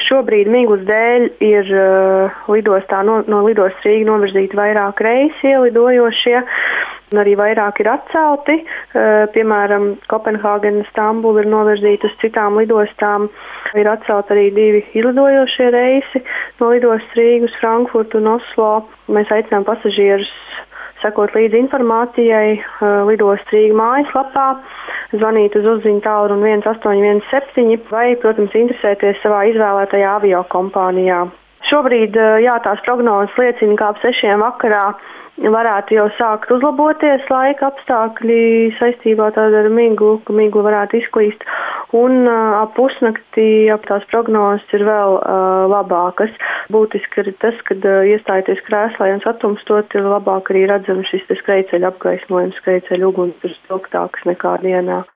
Šobrīd miglas dēļ ir lidostā no lidostas Rīga novirzīti vairāk reisi ielidojošie, un arī vairāk ir atcelti. Piemēram, Kopenhāgena, Stambula ir novirzīta uz citām lidostām. Ir atcelti arī 2 izlidojošie reisi no lidostas Rīga uz Frankfurtu un Oslo. Mēs aicinām pasažierus sekot līdzi informācijai lidostas Rīga mājaslapā, zvanīt uz uzziņu tālruni 1817 vai, protams, interesēties savā izvēlētajā aviokompānijā. Šobrīd, tās prognozes liecina, ka ap 6 vakarā varētu jau sākt uzlaboties laika apstākļi saistībā ar miglu, ka migla varētu izklīst, un ap pusnaktī ap tās prognozes ir vēl labākas. Būtiski ir tas, kad iestājoties krēslā un satumstot, ir labāk arī redzams šis skrejceļa apgaismojums, skrejceļa uguns ir spilgtāks nekā dienā.